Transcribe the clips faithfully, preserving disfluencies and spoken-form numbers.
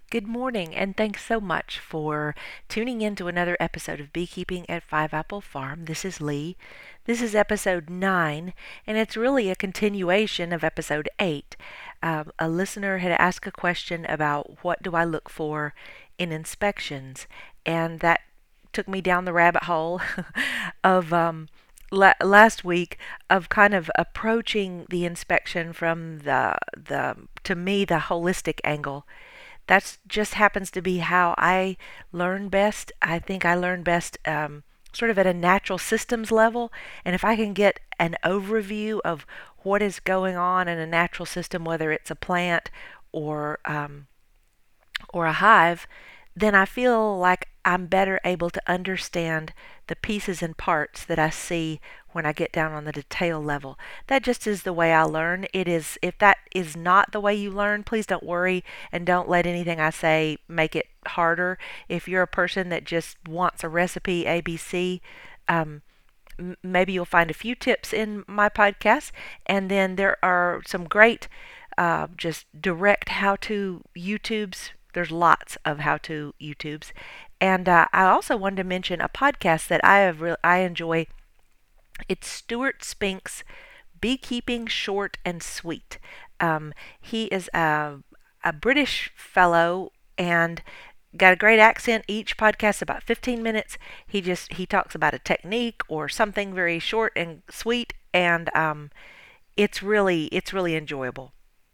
Good morning, and thanks so much for tuning in to another episode of Beekeeping at Five Apple Farm. This is Lee. This is episode nine, and it's really a continuation of episode eight. Um, a listener had asked a question about what do I look for in inspections, and that took me down the rabbit hole of um, la- last week of kind of approaching the inspection from the the to me the holistic angle. That's just happens to be how I learn best. I think I learn best um, sort of at a natural systems level. And if I can get an overview of what is going on in a natural system, whether it's a plant or um, or a hive, then I feel like I'm better able to understand the pieces and parts that I see when I get down on the detail level. That just is the way I learn. It is if that is not the way you learn, please don't worry and don't let anything I say make it harder. If you're a person that just wants a recipe A B C, um, maybe you'll find a few tips in my podcast, and then there are some great uh, just direct how-to YouTubes. There's lots of how-to YouTubes, and uh, I also wanted to mention a podcast that I have re- I enjoy. It's Stuart Spink's Beekeeping Short and Sweet. Um, he is a a British fellow and got a great accent. Each podcast about fifteen minutes. He just he talks about a technique or something very short and sweet, and um, it's really it's really enjoyable.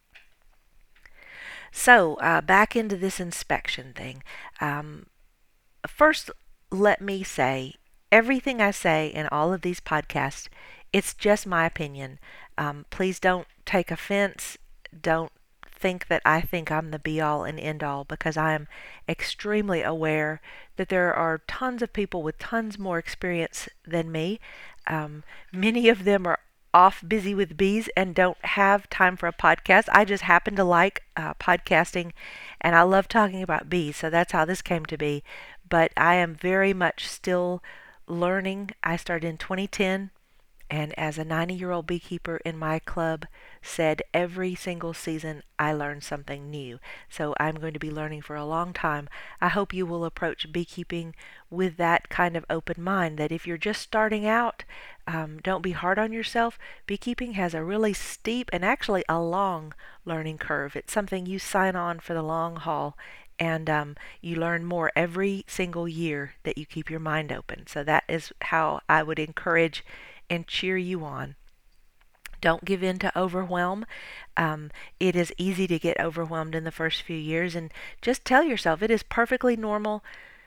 So uh, back into this inspection thing. Um, First, let me say everything I say in all of these podcasts, it's just my opinion. Um, please don't take offense. Don't think that I think I'm the be all and end all, because I am extremely aware that there are tons of people with tons more experience than me. Um, Many of them are off busy with bees and don't have time for a podcast. I just happen to like uh, podcasting, and I love talking about bees, so that's how this came to be. But I am very much still learning. I started in twenty ten, and as a ninety year old beekeeper in my club said, every single season I learn something new. So I'm going to be learning for a long time. I hope you will approach beekeeping with that kind of open mind, that if you're just starting out, um, don't be hard on yourself. Beekeeping has a really steep and actually a long learning curve. It's something you sign on for the long haul, and um, you learn more every single year that you keep your mind open. So that is how I would encourage and cheer you on. Don't give in to overwhelm. Um, it is easy to get overwhelmed in the first few years, and just tell yourself it is perfectly normal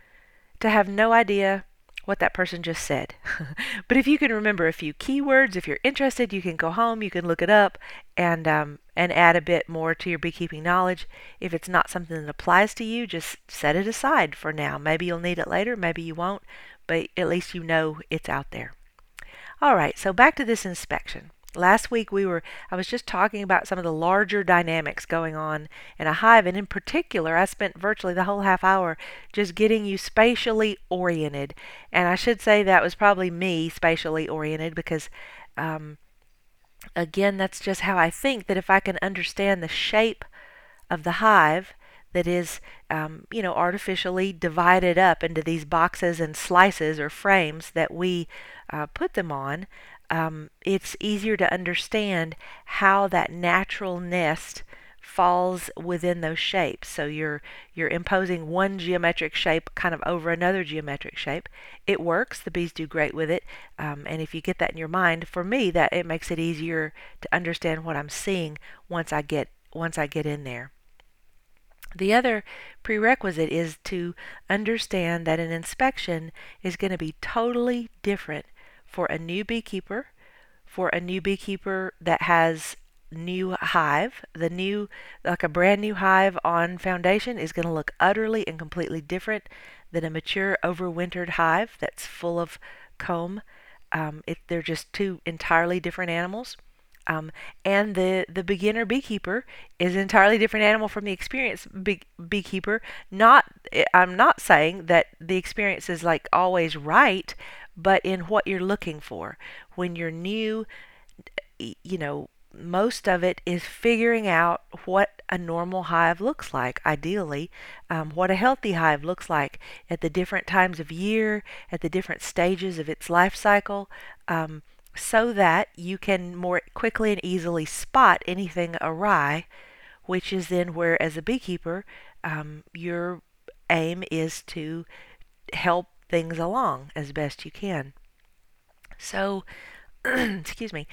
to have no idea what that person just said. But if you can remember a few keywords, if you're interested, you can go home, you can look it up, and um, and add a bit more to your beekeeping knowledge. If it's not something that applies to you, just set it aside for now. Maybe you'll need it later, maybe you won't, but at least you know it's out there. All right, so back to this inspection. Last week we were I was just talking about some of the larger dynamics going on in a hive, and in particular I spent virtually the whole half hour just getting you spatially oriented. And I should say that was probably me spatially oriented, because um, again, that's just how I think, that if I can understand the shape of the hive that is, um, you know, artificially divided up into these boxes and slices or frames that we uh, put them on, um, it's easier to understand how that natural nest falls within those shapes. So you're you're imposing one geometric shape kind of over another geometric shape. It works. The bees do great with it. Um, and if you get that in your mind, for me, that it makes it easier to understand what I'm seeing once I get once I get in there. The other prerequisite is to understand that an inspection is going to be totally different for a new beekeeper, for a new beekeeper that has new hive. The new, like a brand new hive on foundation, is going to look utterly and completely different than a mature overwintered hive that's full of comb. Um, it, they're just two entirely different animals. Um, and the, the beginner beekeeper is an entirely different animal from the experienced bee, beekeeper. Not, I'm not saying that the experience is like always right, but in what you're looking for. When you're new, you know, most of it is figuring out what a normal hive looks like, ideally, um, what a healthy hive looks like at the different times of year, at the different stages of its life cycle, um, so that you can more quickly and easily spot anything awry, which is then where, as a beekeeper, um, your aim is to help things along as best you can. So, excuse me.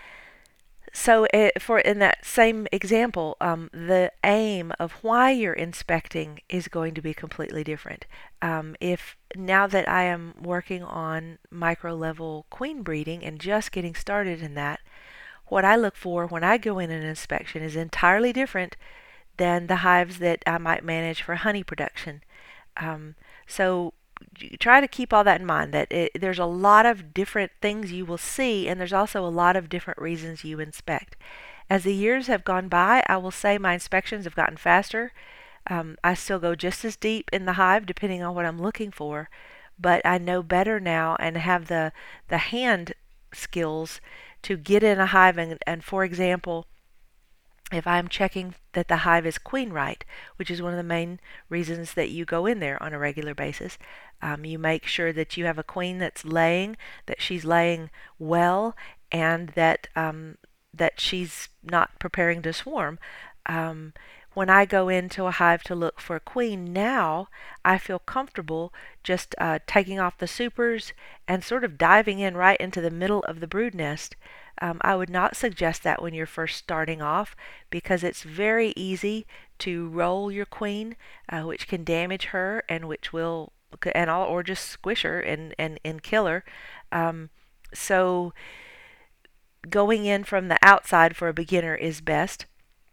So, uh, for in that same example, um, the aim of why you're inspecting is going to be completely different. Um, if now that I am working on micro level queen breeding and just getting started in that, what I look for when I go in an inspection is entirely different than the hives that I might manage for honey production. Um, so try to keep all that in mind, that it, there's a lot of different things you will see, and there's also a lot of different reasons you inspect. As the years have gone by, I will say my inspections have gotten faster. Um, I still go just as deep in the hive depending on what I'm looking for, but I know better now and have the the hand skills to get in a hive and, and for example, if I'm checking that the hive is queen right, which is one of the main reasons that you go in there on a regular basis, um, you make sure that you have a queen that's laying, that she's laying well, and that um, that she's not preparing to swarm. Um, when I go into a hive to look for a queen now, I feel comfortable just uh, taking off the supers and sort of diving in right into the middle of the brood nest. Um, I would not suggest that when you're first starting off because it's very easy to roll your queen, uh, which can damage her and which will and all or just squish her and and, and kill her. Um, so going in from the outside for a beginner is best.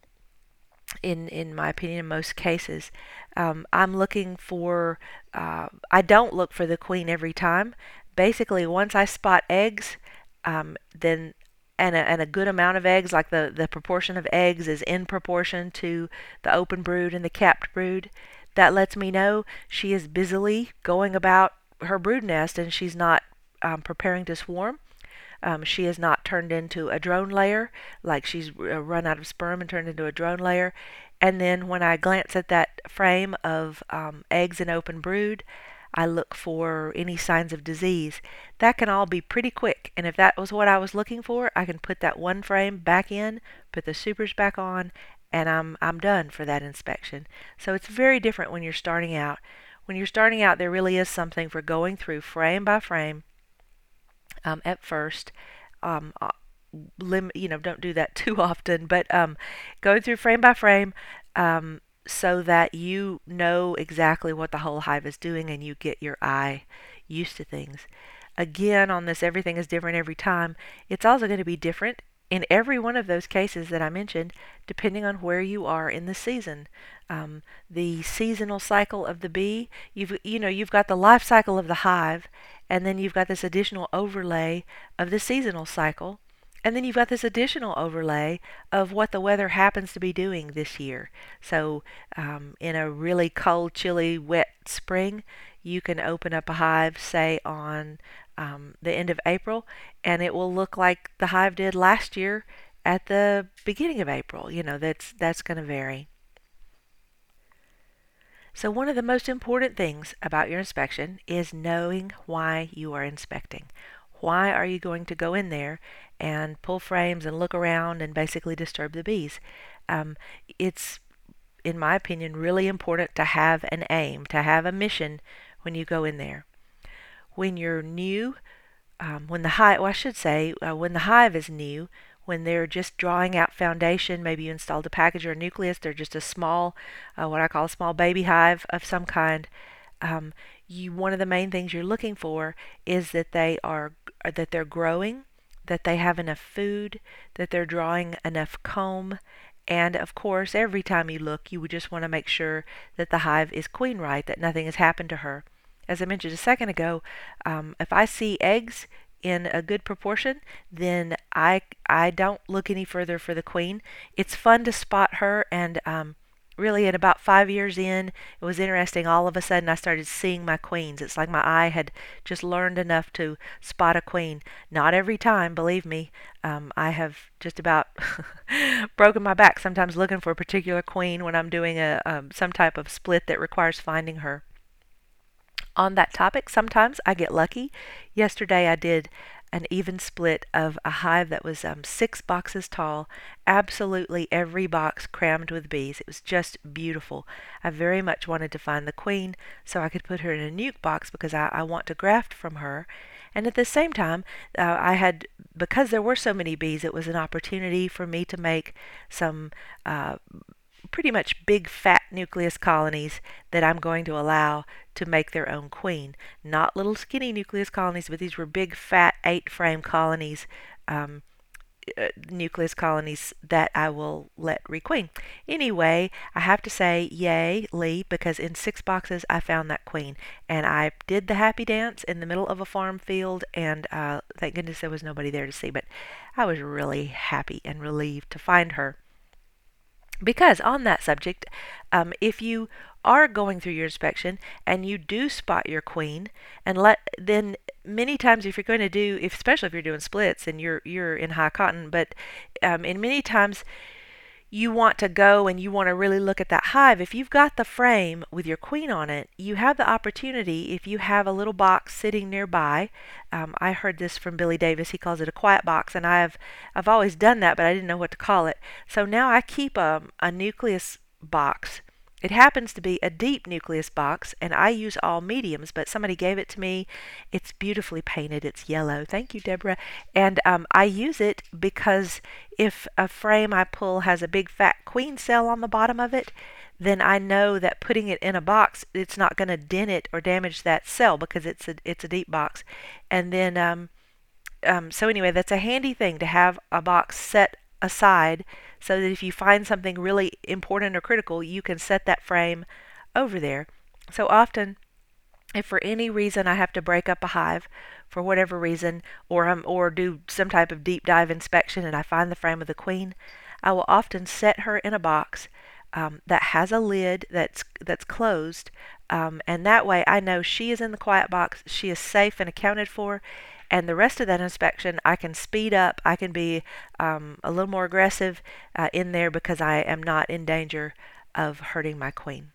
In in my opinion, in most cases, um, I'm looking for. Uh, I don't look for the queen every time. Basically, once I spot eggs, um, then and a, and a good amount of eggs, like the, the proportion of eggs is in proportion to the open brood and the capped brood. That lets me know she is busily going about her brood nest and she's not um, preparing to swarm. Um, she has not turned into a drone layer, like she's uh, run out of sperm and turned into a drone layer. And then when I glance at that frame of um, eggs and open brood, I look for any signs of disease. That can all be pretty quick, and if that was what I was looking for, I can put that one frame back in, put the supers back on, and I'm I'm done for that inspection. So it's very different when you're starting out. When you're starting out, there really is something for going through frame by frame um, at first. Um, uh, lim- you know, don't do that too often, but um, going through frame by frame. Um, so that you know exactly what the whole hive is doing and you get your eye used to things. Again, on this everything is different every time, it's also going to be different in every one of those cases that I mentioned, depending on where you are in the season. Um, the seasonal cycle of the bee, you've you know you've got the life cycle of the hive, and then you've got this additional overlay of the seasonal cycle. And then you've got this additional overlay of what the weather happens to be doing this year. So, um, in a really cold, chilly, wet spring, you can open up a hive, say, on um, the end of April, and it will look like the hive did last year at the beginning of April. You know, that's that's going to vary. So, one of the most important things about your inspection is knowing why you are inspecting. Why are you going to go in there and pull frames and look around and basically disturb the bees? Um, it's, in my opinion, really important to have an aim, to have a mission when you go in there. When you're new, um, when the hive, well, I should say, uh, when the hive is new, when they're just drawing out foundation, maybe you installed a package or a nucleus, they're just a small, uh, what I call a small baby hive of some kind. Um, you one of the main things you're looking for is that they are that they're growing, that they have enough food, that they're drawing enough comb, and of course, every time you look, you would just want to make sure that the hive is queen right, that nothing has happened to her. As I mentioned a second ago, um, if I see eggs in a good proportion, then I I don't look any further for the queen. It's fun to spot her and um, really at about five years in, it was interesting. All of a sudden, I started seeing my queens. It's like my eye had just learned enough to spot a queen. Not every time, believe me. Um, I have just about broken my back sometimes looking for a particular queen when I'm doing a um, some type of split that requires finding her. On that topic, sometimes I get lucky. Yesterday, I did an even split of a hive that was um, six boxes tall, absolutely every box crammed with bees. It was just beautiful. I very much wanted to find the queen so I could put her in a nuke box because I, I want to graft from her. And at the same time, uh, I had, because there were so many bees, it was an opportunity for me to make some uh, pretty much big fat nucleus colonies that I'm going to allow to make their own queen. Not little skinny nucleus colonies, but these were big fat eight frame colonies, um, uh, nucleus colonies that I will let requeen. Anyway, I have to say yay, Lee, because in six boxes I found that queen. And I did the happy dance in the middle of a farm field, and uh, thank goodness there was nobody there to see, but I was really happy and relieved to find her. Because on that subject, um, if you are going through your inspection and you do spot your queen, and let then many times if you're going to do, if, especially if you're doing splits and you're you're in high cotton, but um, in many times you want to go and you want to really look at that hive, if you've got the frame with your queen on it, you have the opportunity, if you have a little box sitting nearby. Um, I heard this from Billy Davis. He calls it a quiet box, and I've I've always done that, but I didn't know what to call it. So now I keep a, a nucleus box. It happens to be a deep nucleus box, and I use all mediums, but somebody gave it to me. It's beautifully painted. It's yellow. Thank you, Deborah. And um, I use it because if a frame I pull has a big fat queen cell on the bottom of it, then I know that putting it in a box, it's not going to dent it or damage that cell because it's a it's a deep box. And then um, um, so anyway, that's a handy thing to have a box set aside so that if you find something really important or critical, you can set that frame over there. So often, if for any reason I have to break up a hive, for whatever reason, or um, or do some type of deep dive inspection and I find the frame of the queen, I will often set her in a box um, that has a lid that's that's closed, um, and that way I know she is in the quiet box, she is safe and accounted for, and the rest of that inspection I can speed up. I can be um, a little more aggressive uh, in there because I am not in danger of hurting my queen.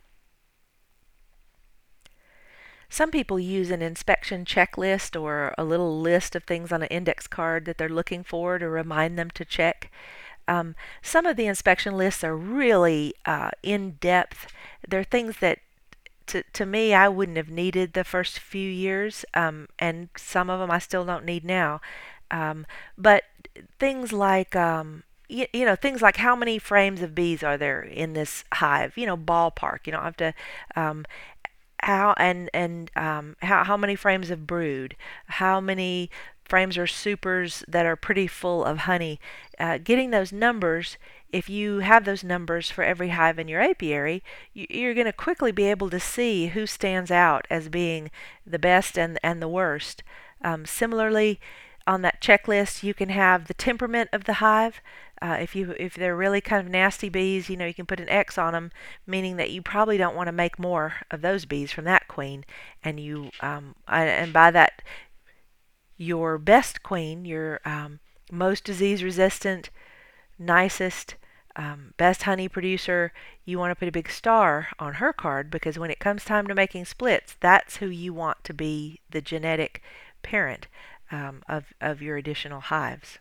Some people use an inspection checklist or a little list of things on an index card that they're looking for to remind them to check. Um, some of the inspection lists are really uh, in-depth. They're things that To, to me, I wouldn't have needed the first few years, um, and some of them I still don't need now. Um, but things like, um, you, you know, things like how many frames of bees are there in this hive? You know, ballpark. You don't have to. Um, how and and um, how how many frames of brood? How many frames are supers that are pretty full of honey? Uh, getting those numbers. If you have those numbers for every hive in your apiary, you're going to quickly be able to see who stands out as being the best and, and the worst. Um, similarly, on that checklist, you can have the temperament of the hive. Uh, if you if they're really kind of nasty bees, you know, you can put an X on them, meaning that you probably don't want to make more of those bees from that queen. And you um, and by that, your best queen, your um, most disease resistant, nicest, um, best honey producer, you want to put a big star on her card because when it comes time to making splits, that's who you want to be the genetic parent um, of, of your additional hives.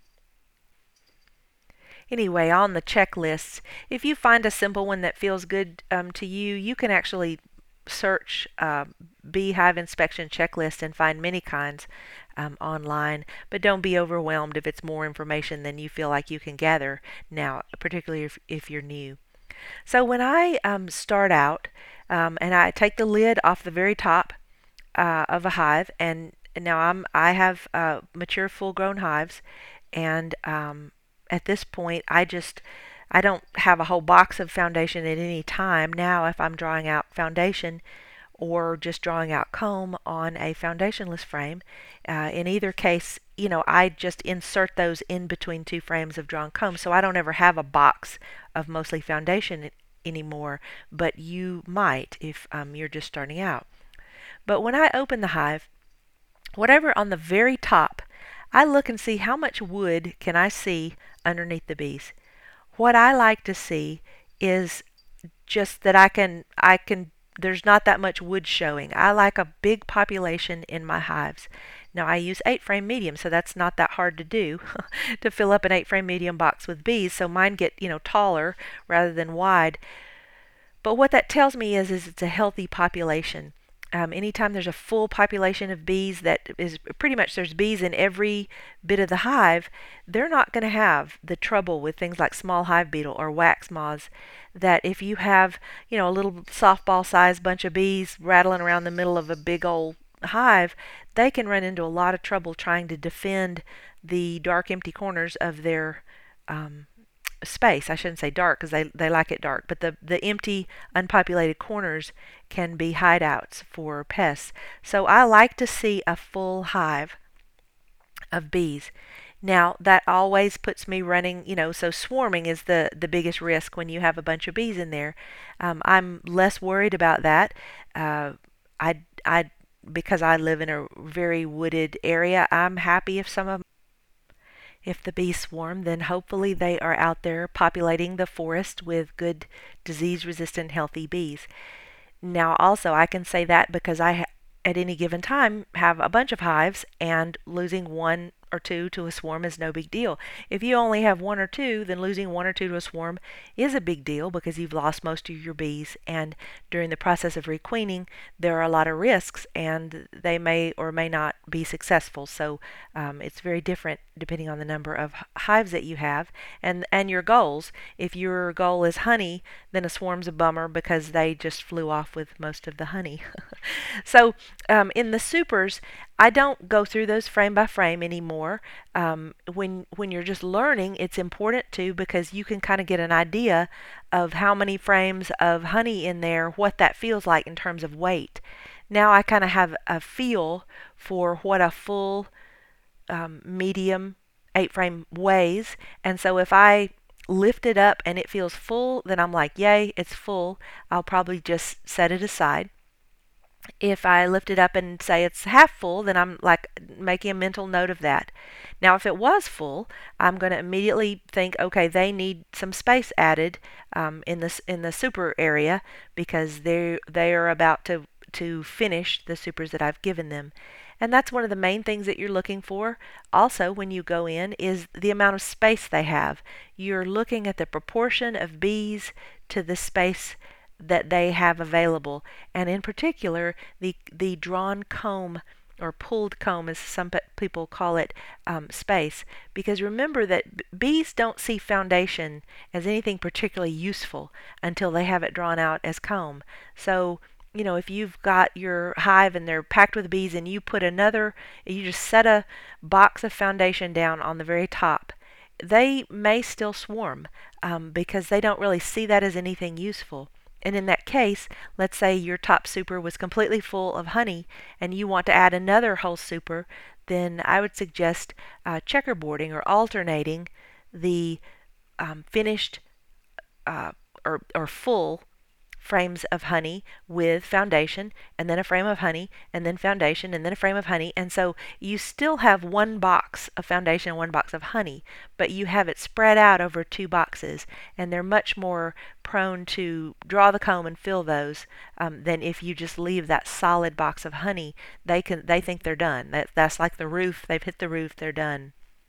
Anyway, on the checklists, if you find a simple one that feels good um, to you, you can actually search uh, beehive inspection checklist and find many kinds um, online, but don't be overwhelmed if it's more information than you feel like you can gather now, particularly if, if you're new. So when I um, start out um, and I take the lid off the very top uh, of a hive, and now I'm I have uh, mature full-grown hives, and um, at this point I just I don't have a whole box of foundation at any time. Now if I'm drawing out foundation or just drawing out comb on a foundationless frame, uh, in either case, you know, I just insert those in between two frames of drawn comb, so I don't ever have a box of mostly foundation anymore, but you might if um, you're just starting out. But when I open the hive, whatever on the very top, I look and see how much wood can I see underneath the bees. What I like to see is just that I can I can there's not that much wood showing. I like a big population in my hives. Now I use eight frame medium, so that's not that hard to do to fill up an eight frame medium box with bees, so mine get, you know, taller rather than wide. But what that tells me is is it's a healthy population. Um, anytime there's a full population of bees, that is pretty much there's bees in every bit of the hive, they're not going to have the trouble with things like small hive beetle or wax moths. That if you have, you know, a little softball sized bunch of bees rattling around the middle of a big old hive, they can run into a lot of trouble trying to defend the dark, empty corners of their um, space. I shouldn't say dark because they, they like it dark, but the, the empty, unpopulated corners can be hideouts for pests. So I like to see a full hive of bees. Now that always puts me running, you know, so swarming is the, the biggest risk when you have a bunch of bees in there. Um, I'm less worried about that. Uh, I, I, because I live in a very wooded area, I'm happy if some of if the bees swarm, then hopefully they are out there populating the forest with good disease-resistant healthy bees. Now also I can say that because I ha- at any given time have a bunch of hives, and losing one or two to a swarm is no big deal. If you only have one or two, then losing one or two to a swarm is a big deal because you've lost most of your bees, and during the process of requeening there are a lot of risks and they may or may not be successful. So um, it's very different depending on the number of hives that you have and and your goals. If your goal is honey, then a swarm's a bummer because they just flew off with most of the honey. So um, in the supers, I don't go through those frame by frame anymore. Um, when when you're just learning, it's important to, because you can kind of get an idea of how many frames of honey in there, what that feels like in terms of weight. Now I kind of have a feel for what a full um, medium eight frame weighs, and so if I lift it up and it feels full, then I'm like, yay, it's full. I'll probably just set it aside. If I lift it up and say it's half full, then I'm like making a mental note of that. Now, if it was full, I'm going to immediately think, okay, they need some space added um, in this in the super area because they they are about to to finish the supers that I've given them. And that's one of the main things that you're looking for. Also, when you go in, is the amount of space they have. You're looking at the proportion of bees to the space that they have available, and in particular the the drawn comb or pulled comb, as some people call it, um, space. Because remember that b- bees don't see foundation as anything particularly useful until they have it drawn out as comb. So you know, if you've got your hive and they're packed with bees and you put another, you just set a box of foundation down on the very top, they may still swarm um, because they don't really see that as anything useful. And in that case, let's say your top super was completely full of honey and you want to add another whole super, then I would suggest uh, checkerboarding or alternating the um, finished uh, or, or full frames of honey with foundation, and then a frame of honey, and then foundation, and then a frame of honey. And so you still have one box of foundation and one box of honey, but you have it spread out over two boxes, and they're much more prone to draw the comb and fill those um, than if you just leave that solid box of honey. They can they think they're done. That, that's like the roof. They've hit the roof. They're done.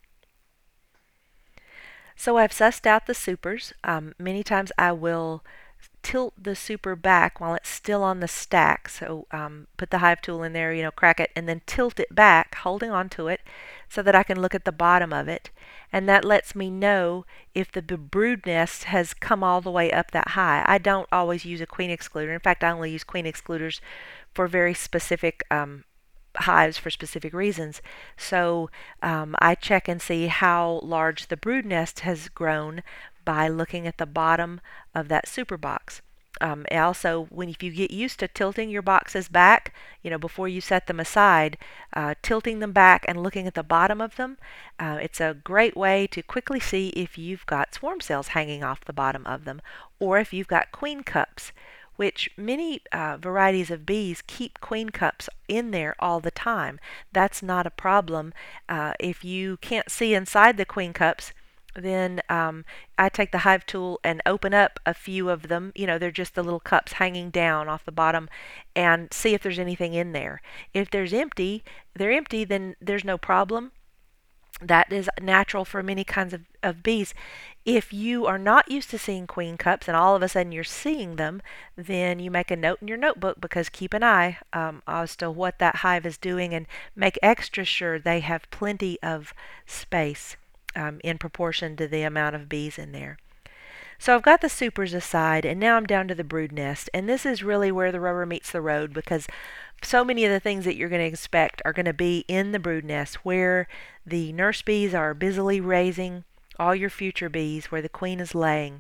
So I've sussed out the supers. Um, many times I will tilt the super back while it's still on the stack. So um, put the hive tool in there, you know, crack it, and then tilt it back, holding on to it, so that I can look at the bottom of it. And that lets me know if the brood nest has come all the way up that high. I don't always use a queen excluder. In fact, I only use queen excluders for very specific um, hives for specific reasons. So um, I check and see how large the brood nest has grown by looking at the bottom of that super box. Um, and also, when if you get used to tilting your boxes back, you know, before you set them aside, uh, tilting them back and looking at the bottom of them, uh, it's a great way to quickly see if you've got swarm cells hanging off the bottom of them, or if you've got queen cups, which many uh, varieties of bees keep queen cups in there all the time. That's not a problem. Uh, if you can't see inside the queen cups, then um, I take the hive tool and open up a few of them. You know, they're just the little cups hanging down off the bottom, and see if there's anything in there. If there's empty, they're empty, then there's no problem. That is natural for many kinds of, of bees. If you are not used to seeing queen cups and all of a sudden you're seeing them, then you make a note in your notebook, because keep an eye um, as to what that hive is doing, and make extra sure they have plenty of space um, in proportion to the amount of bees in there. So I've got the supers aside, and now I'm down to the brood nest, and this is really where the rubber meets the road, because so many of the things that you're going to expect are going to be in the brood nest, where the nurse bees are busily raising all your future bees, where the queen is laying.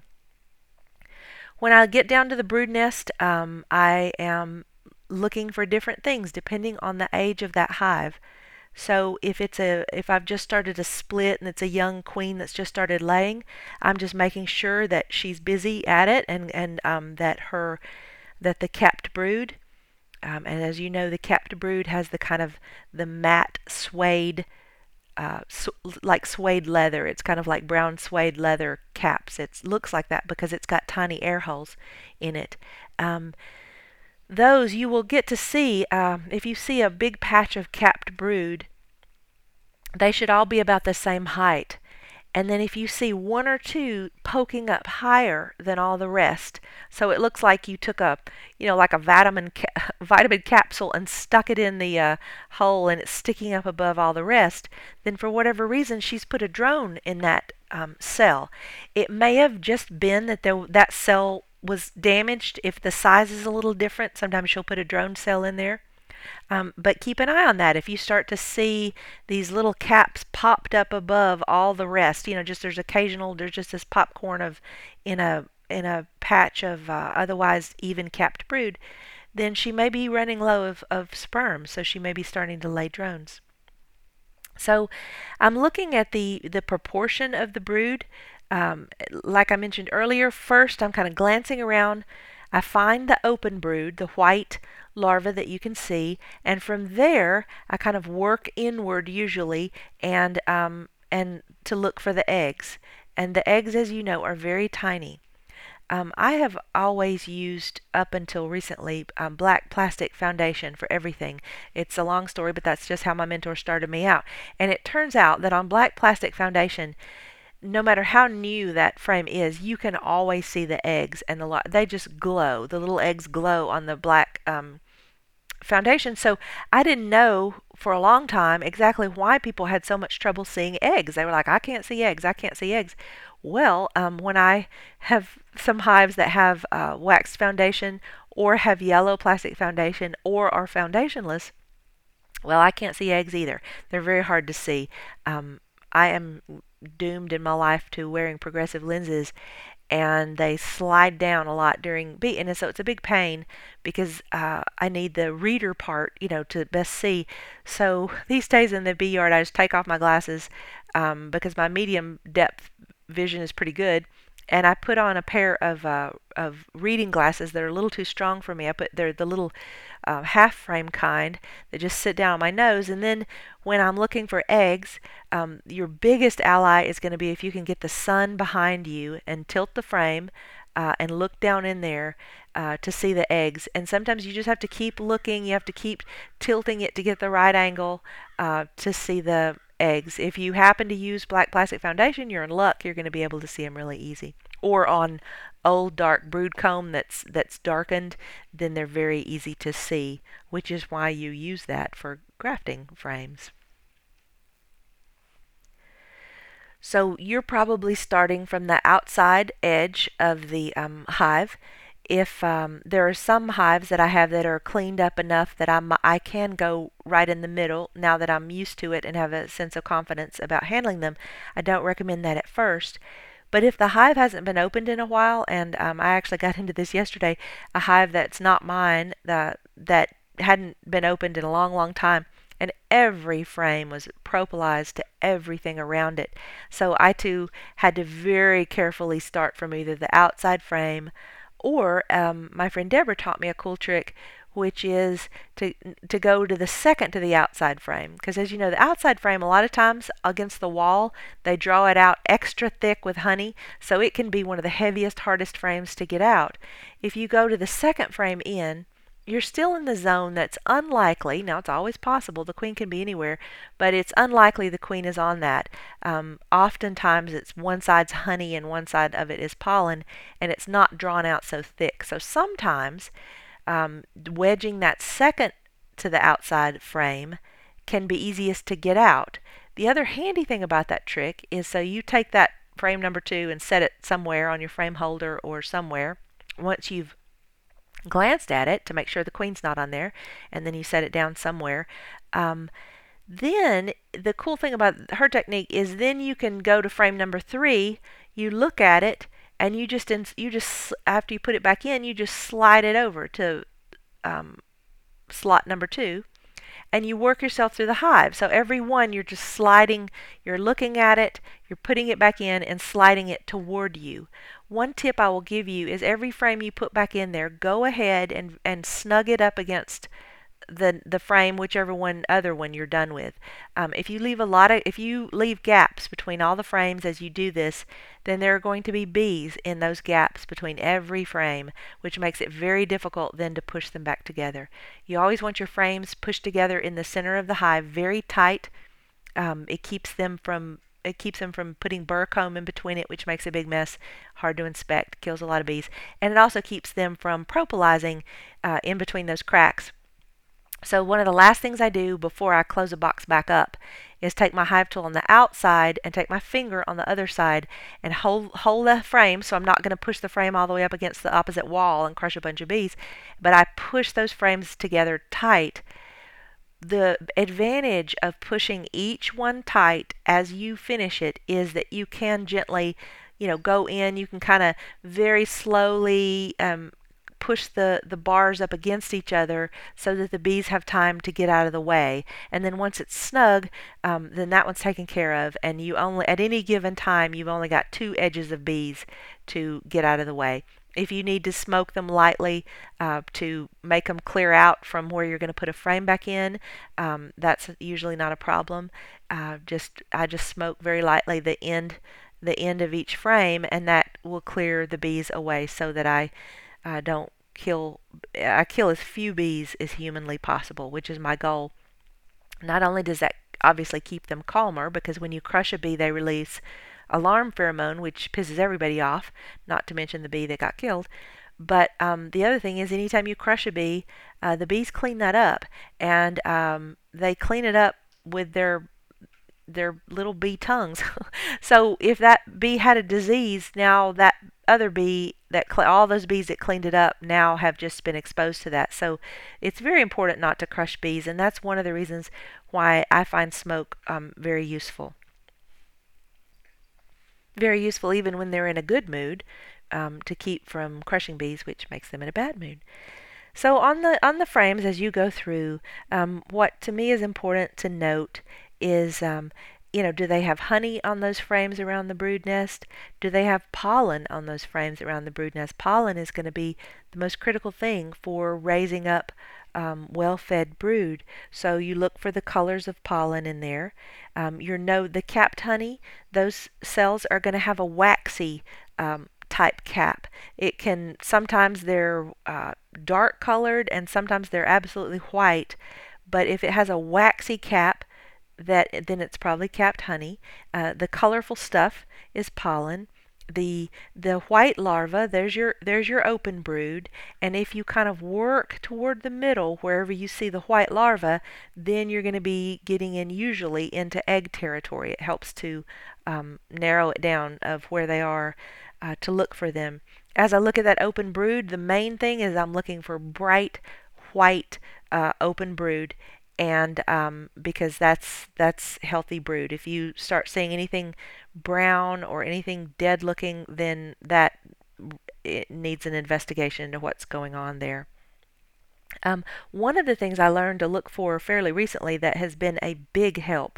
When I get down to the brood nest, um, I am looking for different things depending on the age of that hive. So if it's a if I've just started a split and it's a young queen that's just started laying, I'm just making sure that she's busy at it, and and um, that her that the capped brood, um, and as you know, the capped brood has the kind of the matte suede, uh, su- like suede leather. It's kind of like brown suede leather caps. It looks like that because it's got tiny air holes in it. Um, those you will get to see, uh, if you see a big patch of capped brood, they should all be about the same height. And then if you see one or two poking up higher than all the rest, so it looks like you took a, you know, like a vitamin ca- vitamin capsule and stuck it in the uh, hole, and it's sticking up above all the rest, then for whatever reason she's put a drone in that um, cell. It may have just been that there, that cell was damaged. If the size is a little different, sometimes she'll put a drone cell in there. Um, but keep an eye on that. If you start to see these little caps popped up above all the rest, you know, just there's occasional, there's just this popcorn of in a in a patch of uh, otherwise even capped brood, then she may be running low of, of sperm, so she may be starting to lay drones. So I'm looking at the the proportion of the brood. Um, like I mentioned earlier, first I'm kind of glancing around. I find the open brood, the white larva that you can see, and from there I kind of work inward usually, and um, and to look for the eggs. And the eggs, as you know, are very tiny. Um, I have always used, up until recently, um, black plastic foundation for everything. It's a long story, but that's just how my mentor started me out. And it turns out that on black plastic foundation, no matter how new that frame is, you can always see the eggs, and the they just glow. The little eggs glow on the black um, foundation. So I didn't know for a long time exactly why people had so much trouble seeing eggs. They were like, I can't see eggs, I can't see eggs. Well, um, when I have some hives that have uh, waxed foundation, or have yellow plastic foundation, or are foundationless, well, I can't see eggs either. They're very hard to see. Um, I am doomed in my life to wearing progressive lenses, and they slide down a lot during bee, and so it's a big pain, because uh, I need the reader part, you know, to best see. So these days in the bee yard, I just take off my glasses, um, because my medium depth vision is pretty good, and I put on a pair of uh, of reading glasses that are a little too strong for me. I put they're the little uh, half frame kind that just sit down on my nose, and then when I'm looking for eggs, um, your biggest ally is going to be if you can get the sun behind you and tilt the frame uh, and look down in there uh, to see the eggs. And sometimes you just have to keep looking. You have to keep tilting it to get the right angle uh, to see the eggs. If you happen to use black plastic foundation, you're in luck. You're going to be able to see them really easy. Or on old dark brood comb that's that's darkened, then they're very easy to see, which is why you use that for grafting frames. So you're probably starting from the outside edge of the um, hive. If um, there are some hives that I have that are cleaned up enough that I'm, I can go right in the middle now that I'm used to it and have a sense of confidence about handling them, I don't recommend that at first. But if the hive hasn't been opened in a while, and um, I actually got into this yesterday, a hive that's not mine, that that hadn't been opened in a long, long time, and every frame was propolized to everything around it. So I too had to very carefully start from either the outside frame, or um, my friend Deborah taught me a cool trick, which is to to go to the second to the outside frame. Because as you know, the outside frame, a lot of times against the wall, they draw it out extra thick with honey, so it can be one of the heaviest, hardest frames to get out. If you go to the second frame in, you're still in the zone that's unlikely. Now, it's always possible. The queen can be anywhere, but it's unlikely the queen is on that. Um, oftentimes, it's one side's honey and one side of it is pollen, and it's not drawn out so thick. So sometimes um, wedging that second to the outside frame can be easiest to get out. The other handy thing about that trick is, so you take that frame number two and set it somewhere on your frame holder or somewhere. Once you've glanced at it to make sure the queen's not on there, and then you set it down somewhere. Um, then the cool thing about her technique is then you can go to frame number three, you look at it, and you just you just after you put it back in, you just slide it over to um, slot number two, and you work yourself through the hive. So every one you're just sliding, you're looking at it, you're putting it back in and sliding it toward you. One tip I will give you is every frame you put back in there, go ahead and, and snug it up against the the frame, whichever one other one you're done with. Um, if you leave a lot of if you leave gaps between all the frames as you do this, then there are going to be bees in those gaps between every frame, which makes it very difficult then to push them back together. You always want your frames pushed together in the center of the hive very tight. Um, it keeps them from it keeps them from putting burr comb in between it, which makes a big mess, hard to inspect, kills a lot of bees, and it also keeps them from propolizing uh, in between those cracks. So one of the last things I do before I close a box back up is take my hive tool on the outside and take my finger on the other side and hold hold the frame, so I'm not going to push the frame all the way up against the opposite wall and crush a bunch of bees, but I push those frames together tight. The advantage of pushing each one tight as you finish it is that you can gently, you know, go in. You can kind of very slowly um, push the, the bars up against each other so that the bees have time to get out of the way. And then once it's snug, um, then that one's taken care of. And you only, at any given time, you've only got two edges of bees to get out of the way. If you need to smoke them lightly uh, to make them clear out from where you're going to put a frame back in, um, that's usually not a problem. Uh, just I just smoke very lightly the end the end of each frame, and that will clear the bees away so that I uh, don't kill I kill as few bees as humanly possible, which is my goal. Not only does that obviously keep them calmer, because when you crush a bee, they release alarm pheromone, which pisses everybody off, not to mention the bee that got killed. But um, the other thing is, anytime you crush a bee, uh, the bees clean that up, and um, they clean it up with their their little bee tongues. So if that bee had a disease, now that other bee that cl- all those bees that cleaned it up now have just been exposed to that. So it's very important not to crush bees, and that's one of the reasons why I find smoke um, very useful. Very useful even when they're in a good mood, um, to keep from crushing bees, which makes them in a bad mood. So on the on the frames as you go through, um, what to me is important to note is, um, you know, do they have honey on those frames around the brood nest? Do they have pollen on those frames around the brood nest? Pollen is going to be the most critical thing for raising up um, well-fed brood. So you look for the colors of pollen in there. Um, your know the capped honey, those cells are going to have a waxy um, type cap. It can sometimes they're uh, dark colored and sometimes they're absolutely white. But if it has a waxy cap, that then it's probably capped honey. Uh, the colorful stuff is pollen. The the white larva, there's your there's your open brood, and if you kind of work toward the middle wherever you see the white larva, then you're going to be getting in usually into egg territory. It helps to um, narrow it down of where they are uh, to look for them. As I look at that open brood, the main thing is I'm looking for bright white uh, open brood. and um, because that's that's healthy brood. If you start seeing anything brown or anything dead looking, then that it needs an investigation into what's going on there. Um, one of the things I learned to look for fairly recently that has been a big help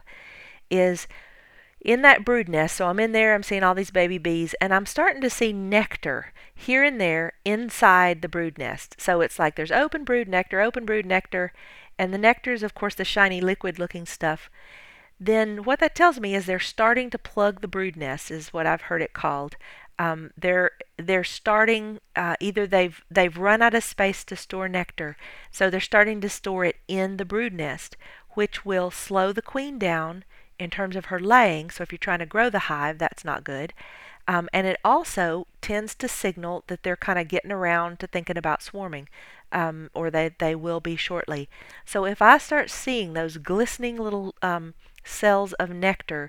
is in that brood nest. So I'm in there, I'm seeing all these baby bees, and I'm starting to see nectar here and there inside the brood nest. So it's like there's open brood nectar, open brood nectar, and the nectar is, of course, the shiny liquid looking stuff. Then what that tells me is they're starting to plug the brood nest, is what I've heard it called. Um, they're they're starting uh, either they've they've run out of space to store nectar, so they're starting to store it in the brood nest, which will slow the queen down in terms of her laying. So if you're trying to grow the hive, that's not good. Um, and it also tends to signal that they're kind of getting around to thinking about swarming, um, or they, they will be shortly. So if I start seeing those glistening little um, cells of nectar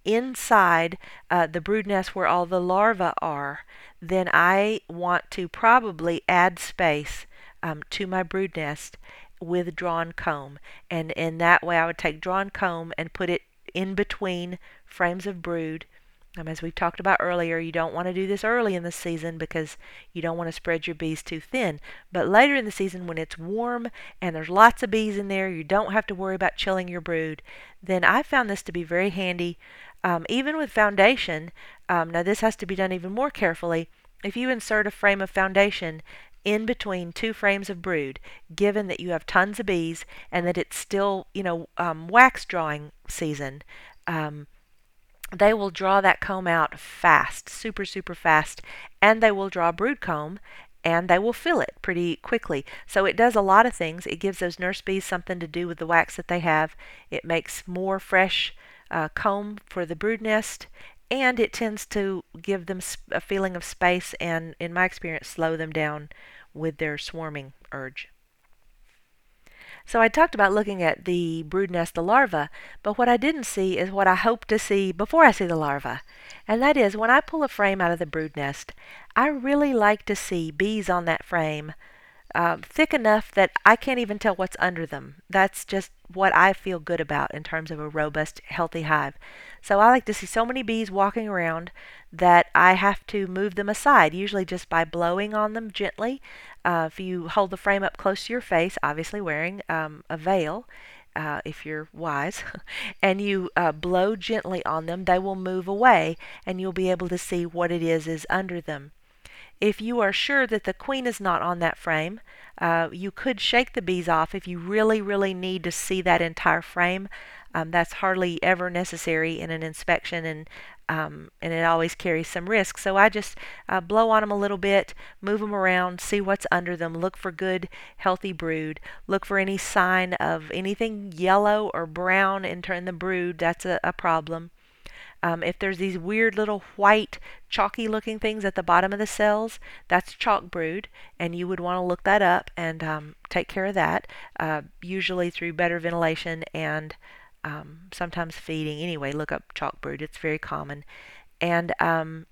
inside uh, the brood nest where all the larvae are, then I want to probably add space um, to my brood nest with drawn comb. And in that way, I would take drawn comb and put it in between frames of brood. Um, as we've talked about earlier, you don't want to do this early in the season because you don't want to spread your bees too thin. But later in the season, when it's warm and there's lots of bees in there, you don't have to worry about chilling your brood. Then I found this to be very handy, um, even with foundation. Um, now this has to be done even more carefully. If you insert a frame of foundation in between two frames of brood, given that you have tons of bees and that it's still, you know, um, wax drawing season, um, they will draw that comb out fast, super, super fast, and they will draw brood comb and they will fill it pretty quickly. So it does a lot of things. It gives those nurse bees something to do with the wax that they have. It makes more fresh uh, comb for the brood nest, and it tends to give them a feeling of space and, in my experience, slow them down with their swarming urge. So I talked about looking at the brood nest, the larva, but what I didn't see is what I hope to see before I see the larva. And that is, when I pull a frame out of the brood nest, I really like to see bees on that frame uh, thick enough that I can't even tell what's under them. That's just what I feel good about in terms of a robust, healthy hive. So I like to see so many bees walking around that I have to move them aside, usually just by blowing on them gently. Uh, if you hold the frame up close to your face, obviously wearing um, a veil, uh, if you're wise, and you uh, blow gently on them, they will move away and you'll be able to see what it is is under them. If you are sure that the queen is not on that frame, uh, you could shake the bees off if you really, really need to see that entire frame. Um, that's hardly ever necessary in an inspection, and um, and it always carries some risk. So I just uh, blow on them a little bit, move them around, see what's under them, look for good, healthy brood, look for any sign of anything yellow or brown in the brood. That's a, a problem. Um, if there's these weird little white chalky looking things at the bottom of the cells, that's chalk brood, and you would want to look that up and um, take care of that, uh, usually through better ventilation and um, sometimes feeding. Anyway, look up chalk brood. It's very common. And um,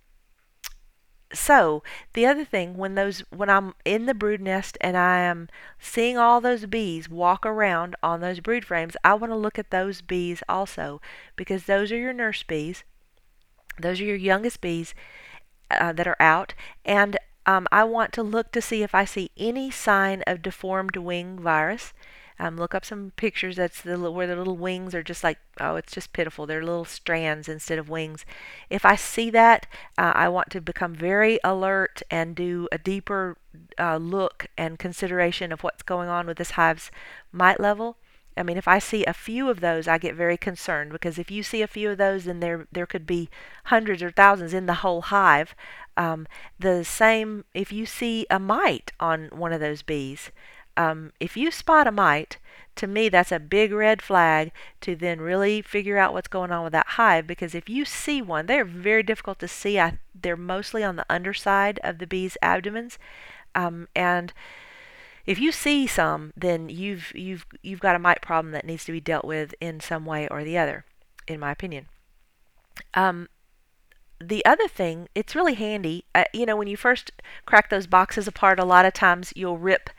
so the other thing, when those when I'm in the brood nest and I am seeing all those bees walk around on those brood frames, I want to look at those bees also, because those are your nurse bees. Those are your youngest bees uh, that are out, and um, I want to look to see if I see any sign of deformed wing virus. Um, look up some pictures. That's the where the little wings are just like, oh, it's just pitiful. They're little strands instead of wings. If I see that, uh, I want to become very alert and do a deeper uh, look and consideration of what's going on with this hive's mite level. I mean, if I see a few of those, I get very concerned, because if you see a few of those, then there there could be hundreds or thousands in the whole hive. Um, the same if you see a mite on one of those bees. Um, if you spot a mite, to me that's a big red flag to then really figure out what's going on with that hive, because if you see one, they're very difficult to see. I, they're mostly on the underside of the bees' abdomens, um, and if you see some, then you've you've you've got a mite problem that needs to be dealt with in some way or the other, in my opinion. Um, the other thing, it's really handy. Uh, you know, when you first crack those boxes apart, a lot of times you'll rip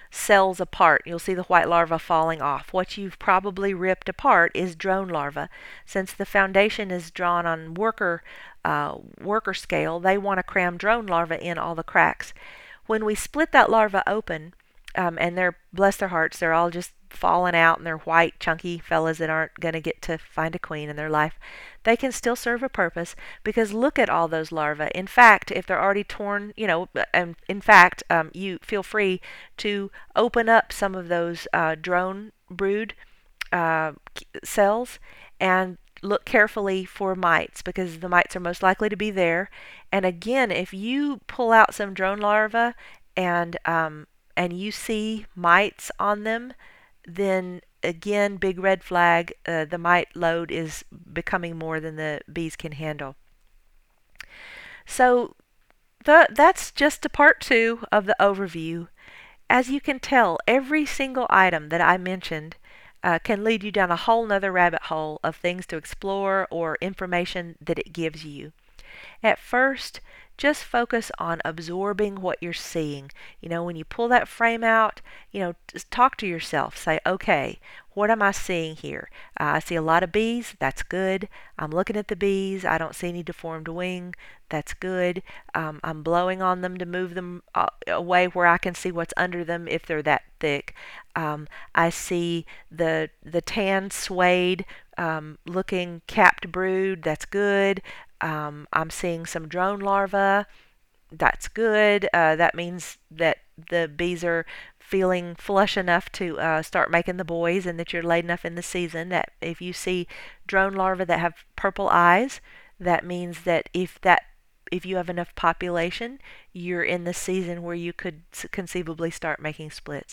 cells apart. You'll see the white larva falling off. What you've probably ripped apart is drone larva. Since the foundation is drawn on worker uh, worker scale, they want to cram drone larva in all the cracks. When we split that larva open, um, and they're, bless their hearts, they're all just falling out and they're white, chunky fellas that aren't going to get to find a queen in their life, they can still serve a purpose because look at all those larvae. In fact, if they're already torn, you know, and in fact, um, you feel free to open up some of those uh, drone brood uh, cells and look carefully for mites because the mites are most likely to be there. And again, if you pull out some drone larvae and um, and you see mites on them, then again, big red flag, uh, the mite load is becoming more than the bees can handle. So the, that's just a part two of the overview. As you can tell, every single item that I mentioned uh, can lead you down a whole nother rabbit hole of things to explore or information that it gives you. At first, just focus on absorbing what you're seeing. You know, when you pull that frame out, you know, just talk to yourself. Say, okay, what am I seeing here? Uh, I see a lot of bees. That's good. I'm looking at the bees. I don't see any deformed wing. That's good. Um, I'm blowing on them to move them uh, away where I can see what's under them if they're that thick. Um, I see the the tan suede um, looking capped brood. That's good. Um, I'm seeing some drone larvae. That's good. Uh, that means that the bees are feeling flush enough to uh, start making the boys and that you're late enough in the season that if you see drone larvae that have purple eyes, that means that if that if you have enough population, you're in the season where you could conceivably start making splits.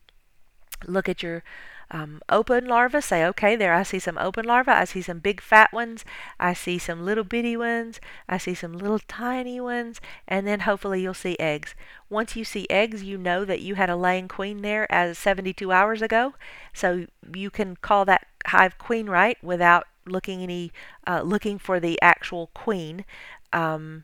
Look at your um, open larvae. Say, okay, there I see some open larvae. I see some big fat ones. I see some little bitty ones. I see some little tiny ones. And then hopefully you'll see eggs. Once you see eggs, you know that you had a laying queen there as seventy-two hours ago. So you can call that hive queen right without looking any uh, looking for the actual queen. Um,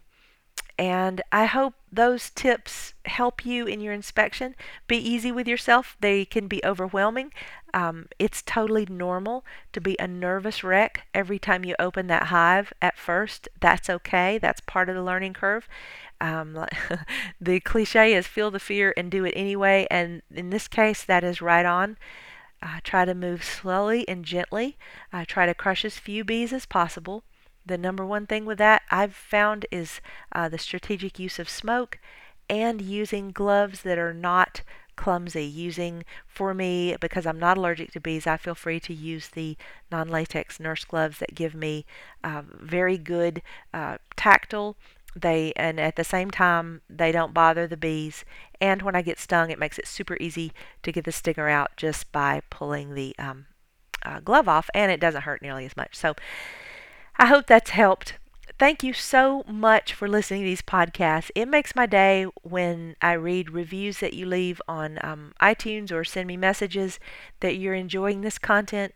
And I hope those tips help you in your inspection. Be easy with yourself. They can be overwhelming. Um, it's totally normal to be a nervous wreck every time you open that hive at first. That's okay. That's part of the learning curve. Um, the cliche is feel the fear and do it anyway. And in this case, that is right on. Uh, try to move slowly and gently. Uh, try to crush as few bees as possible. The number one thing with that I've found is uh, the strategic use of smoke and using gloves that are not clumsy. Using, for me, because I'm not allergic to bees, I feel free to use the non-latex nurse gloves that give me uh, very good uh, tactile. They and at the same time they don't bother the bees. And when I get stung, it makes it super easy to get the stinger out just by pulling the um, uh, glove off, and it doesn't hurt nearly as much. So I hope that's helped. Thank you so much for listening to these podcasts. It makes my day when I read reviews that you leave on um, iTunes or send me messages that you're enjoying this content.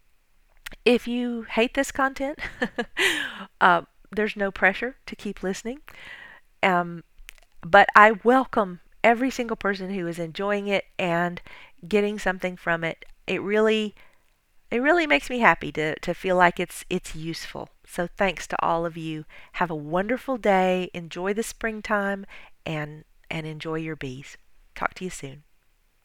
If you hate this content, uh, there's no pressure to keep listening. Um, but I welcome every single person who is enjoying it and getting something from it. It really It really makes me happy to, to feel like it's it's useful. So thanks to all of you. Have a wonderful day. Enjoy the springtime and and enjoy your bees. Talk to you soon.